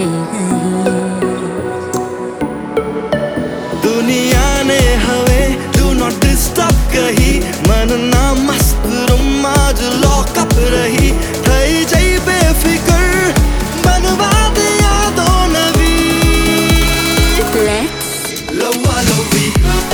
बजे नहीं। दुनिया ने हवे डू नॉट डिस्टर्ब कही, मन ना मस्त आज लॉकअप रही। थई जई बेफिकर बनवा दे यादों नवी। Let's लव्वा लव्वी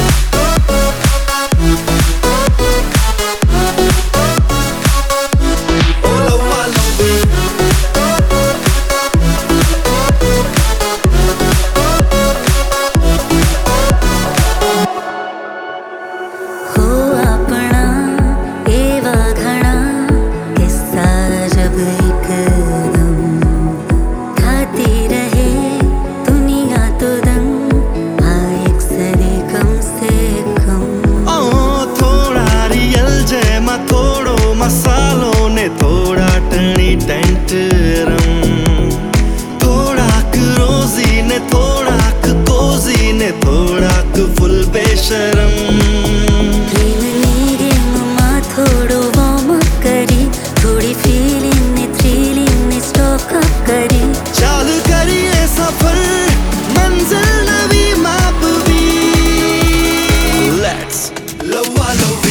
मसालों ने थोड़ा टनी टेंटरम, थोड़ा रोजी ने थोड़ा कोजी ने थोड़ा फुल बेशरम। थोड़ो वार्म अप करी, थोड़ी फीलिंग ने थ्रिलिंग ने स्टॉक अप करी। चाल करिए सफर मंजिल नवी माप भी। लेट्स लव्वा लव्वी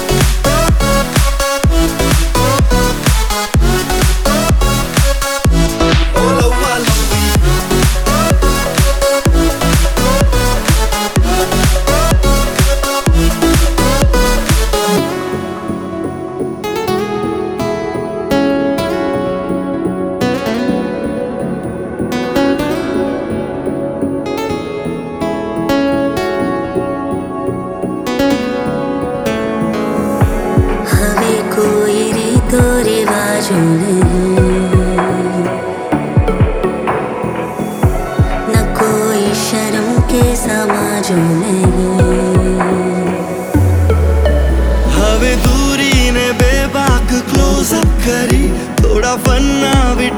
कोई रीतो रिवाजों नहीं, न कोई शर्म के समाजों नहीं। हवे दूरी ने बेबाक क्लोज अप करी, थोड़ा फन्ना भी